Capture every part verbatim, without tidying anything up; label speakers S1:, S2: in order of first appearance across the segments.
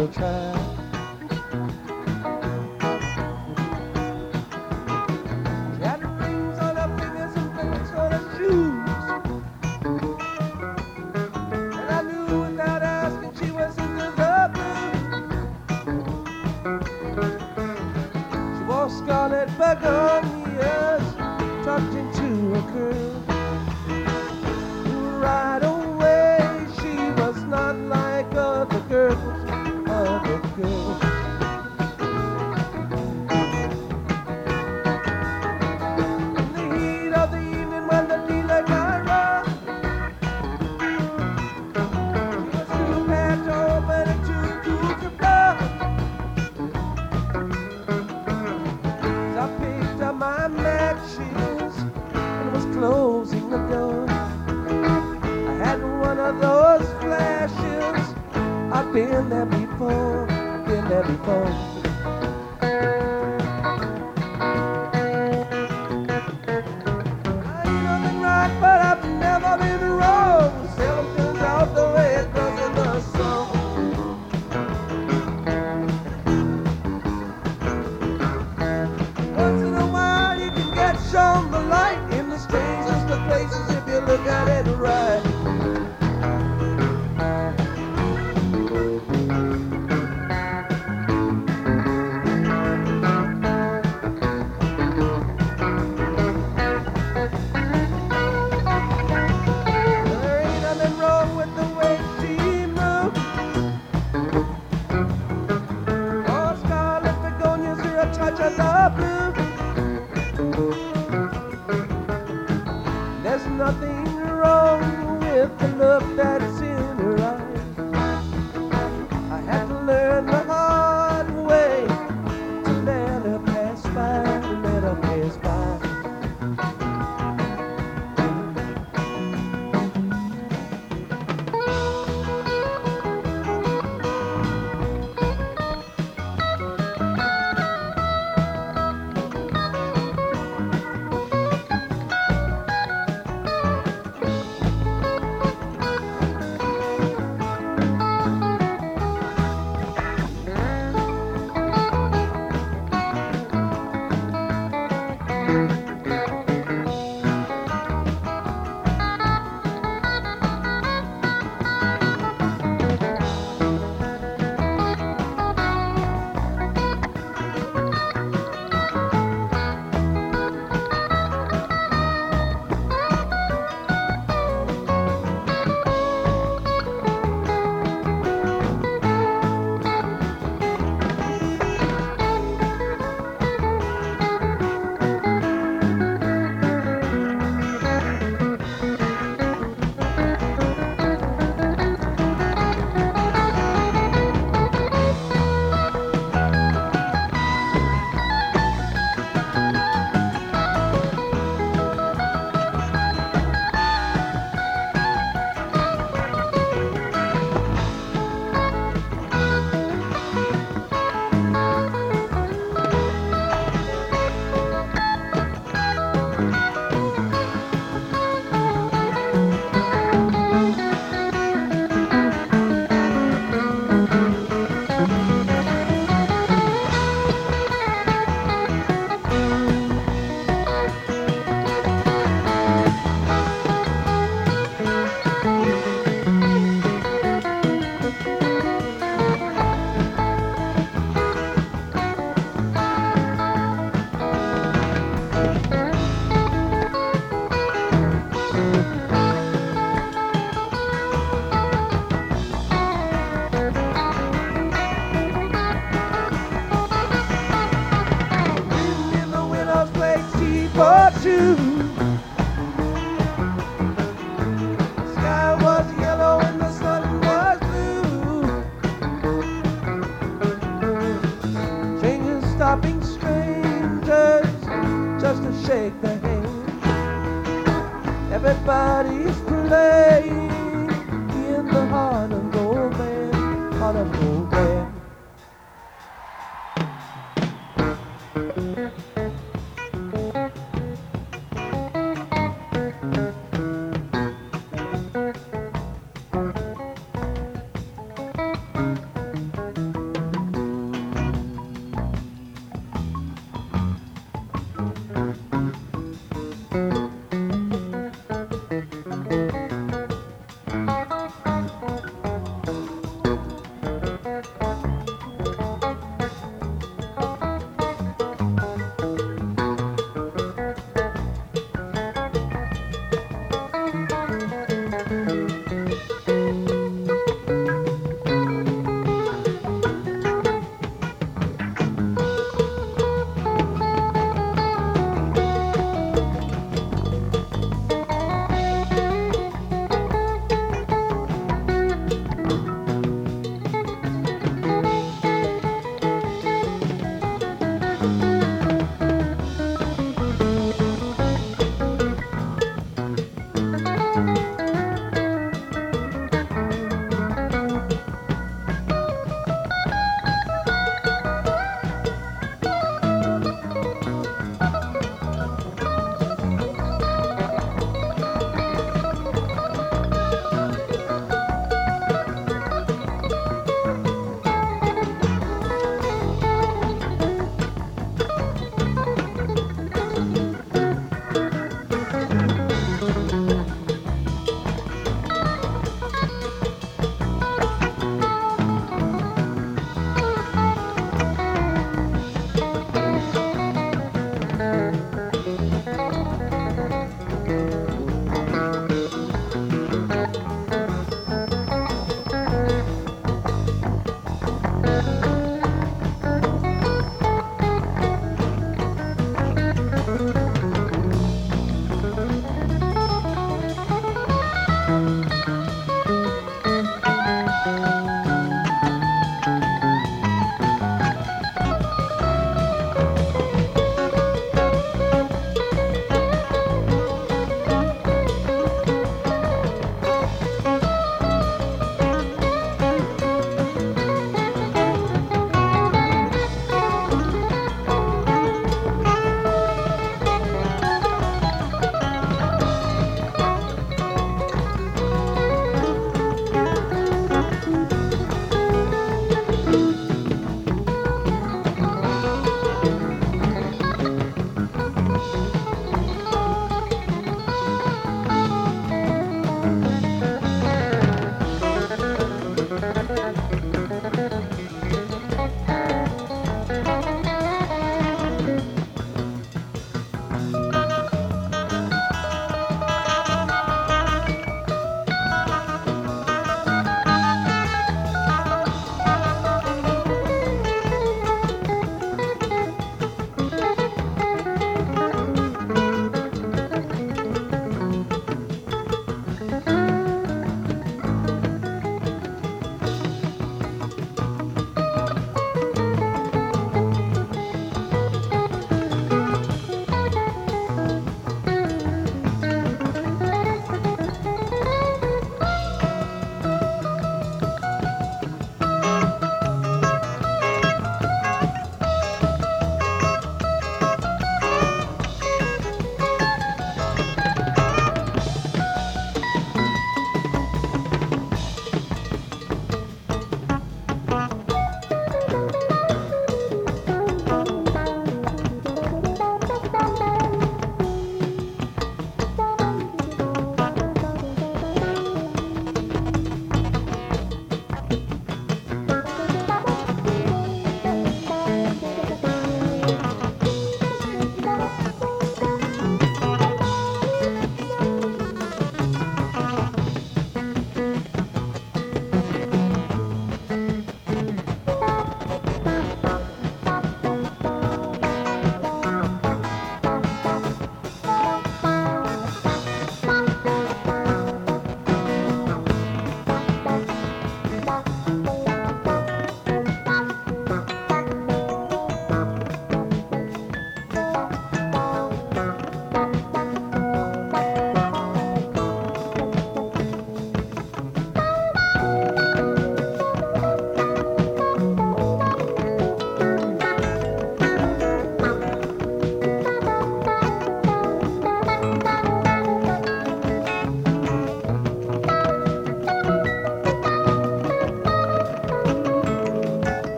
S1: girl try. She had rings on her fingers and buttons on her shoes, and I knew without asking she was into the blues. She wore scarlet begonias tucked into her curl. Right away, she was not like other girls, other girls. In the heat of the evening when the daylight got rough, she was too bad to open and too cool to bluff. As I picked up my matches and was closing the door, one of those flashes. I've been there before, been there before. I ain't nothing right, but I've never been wrong. Seldom turns out the way it does in the song. Once in a while you can get shown the light in the strangest of places if you look at it right. There's nothing wrong with the look that's in her eyes. I had to learn the hard way to let her pass by, let her pass by. Everybody's playing in the heart of Gold Man, heart of Gold Man.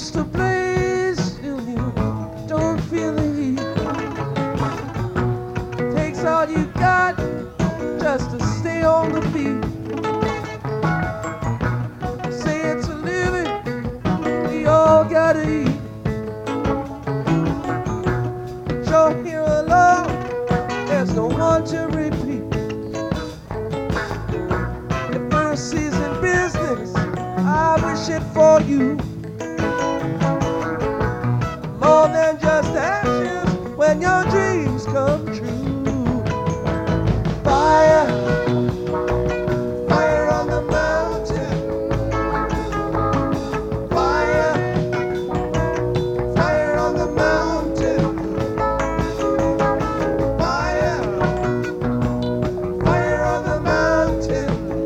S1: goes to blaze till you don't feel the heat. Takes all you got just to stay on the beat. Say it's a living we all gotta eat. But you're here alone, there's no one to repeat. Your first season business, I wish it for you. More than just ashes when your dreams come true. Fire, fire on the mountain. Fire, fire on the mountain. Fire, fire on the mountain.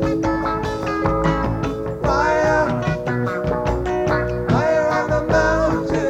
S1: Fire, fire on the mountain.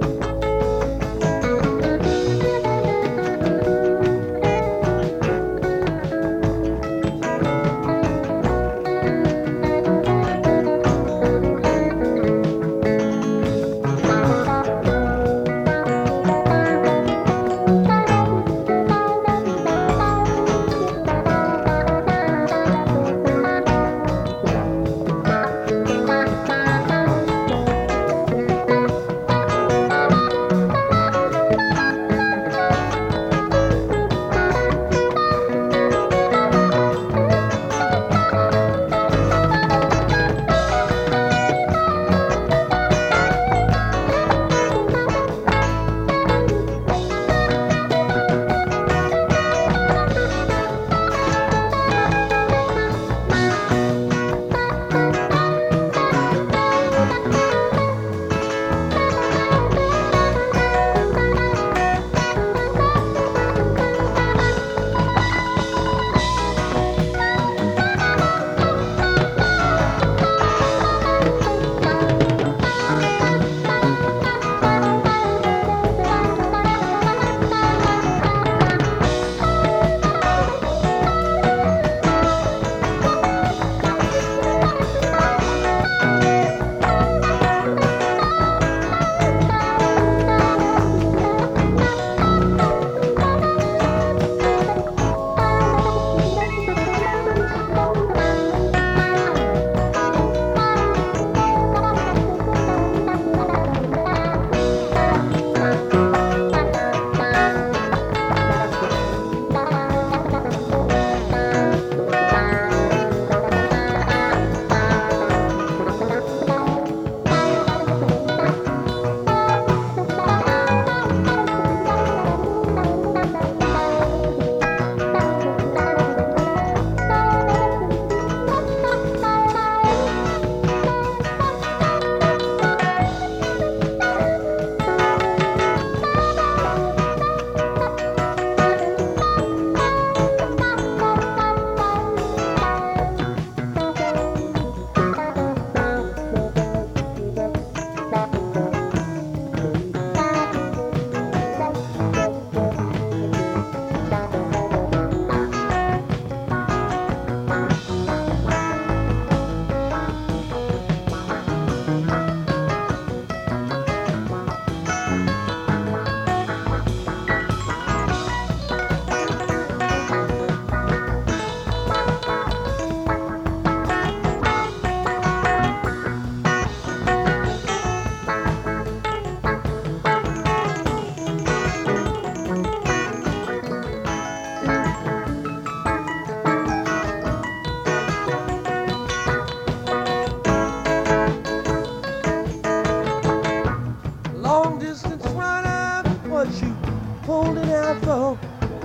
S1: Holding out for,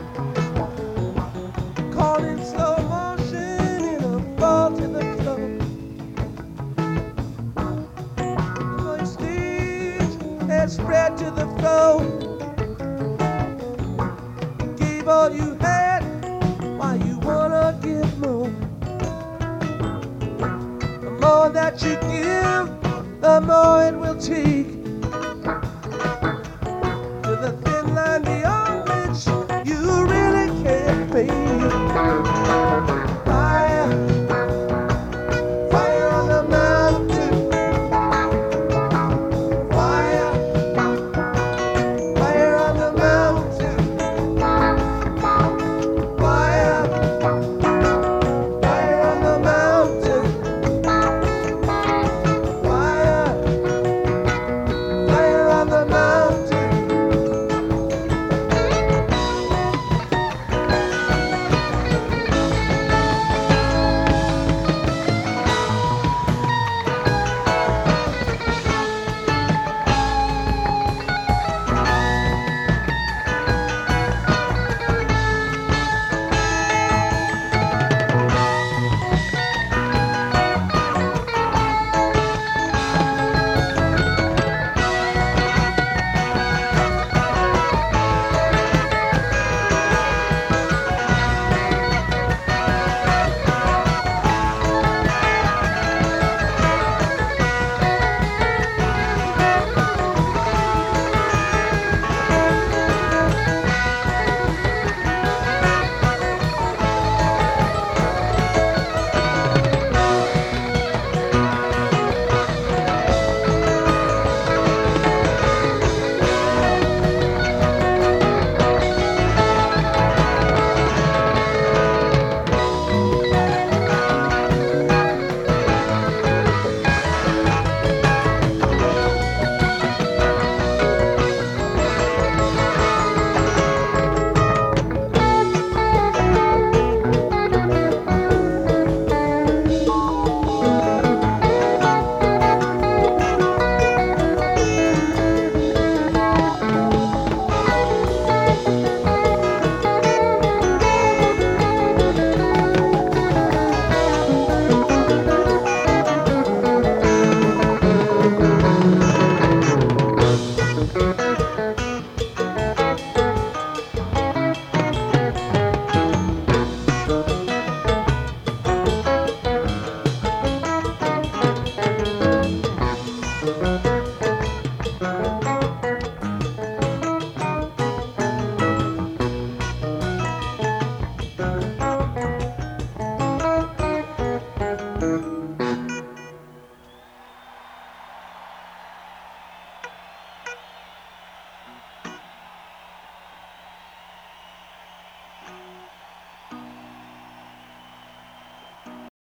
S1: caught in slow motion in a fall to the floor. Your stage has spread to the floor. You gave all you had, why you wanna give more? The more that you give, the more it will take.